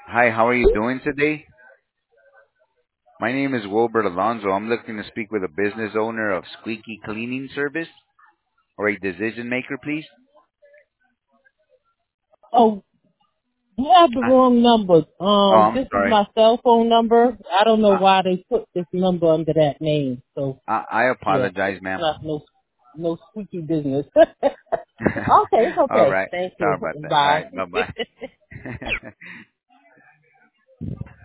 Hi, how are you doing today? My name is Wilbert Alonso. I'm looking to speak with a business owner of Squeaky Cleaning Service or a decision maker, please. Oh, you have the Ah, wrong number. oh, I'm This is sorry. my cell phone number. I don't know I, why they put this number under that name. So I yeah, apologize, it's ma'am. not no squeaky business. Okay, it's All okay. right. Thank Sorry you. about that. All Bye. right. Bye-bye.